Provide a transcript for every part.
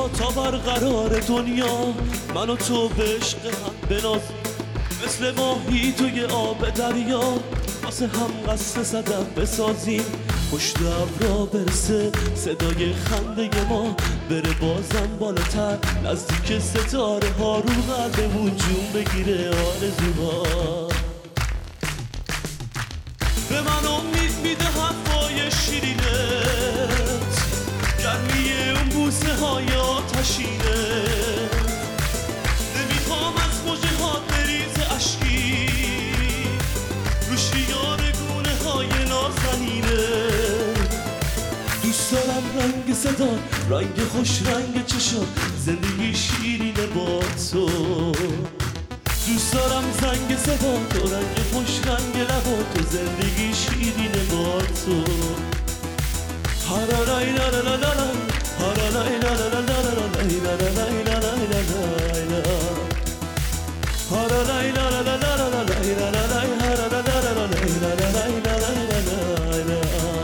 بیا تا برقرار دنیا من و تو به عشق هم بناز، مثل ماهی توی آب دریا واسه هم قصه صدف بسازیم. پشت ابرا برسه صدای خنده ما، بره بازم بالاتر نزدیک ستاره ها، رو قلبمون جون بگیره آرزوها. به من امید میده حرفای شیرینت، گرمی اون بوسه های آتشینت. نمیخوام از موجه ها بریز اشکی رو شیار گونه های نازنینت. دوست دارم رنگ صدا، رنگ خوش، رنگ چشم، زندگی شیرینه با تو. دوست دارم زنگ صدا تو، رنگ خوش، رنگ لبا تو، زندگی شیرینه با تو. هارالای لا لا لا لا، هارالای لا لا لا لا لا لا لا لا لا، هارالای لا لا لا لا لا لا لا لا، هارالای لا لا لا لا لا لا.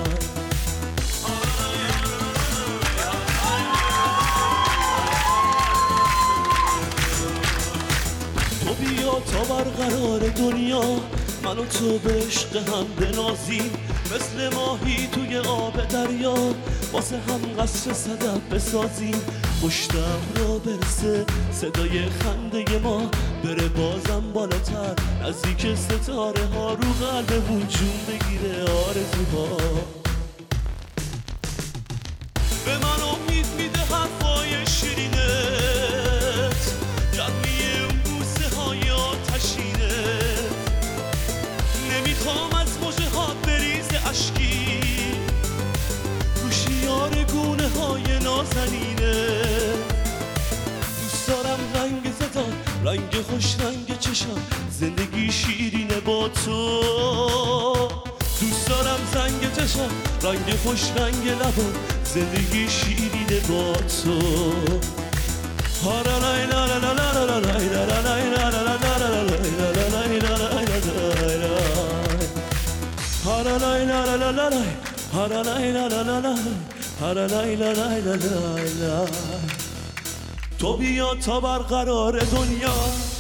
تو بیا تا برقرار دنیا من و تو به عشق هم بنازیم، مثل ماهی توی آب دریا واسه هم قصر صدف بسازیم. پشتم را برسه صدای خنده ما، بره بازم بالاتر نزدیک ستاره ها، رو قلبمون جون بگیره آرزوها. به من امید میده حرفای شیرینت، گرمی اون بوسه های آتشینت. نمیخوام از موجه ها بریز اشکی رو شیار گونه های نازنینت. دوست دارم رنگ زدن، رنگ خوش، رنگ چشم، زندگی شیرینه با تو. دوست دارم زنگ چشم، رنگ خوش، رنگ لبان، زندگی شیرینه با تو. هارالای لا لا لا لا لا لا لا لا لا هارالای لا لا لا لا، هارالای لا لا لا لا، هارالای لا لا لا لا. تو بیا تا برقرار دنیا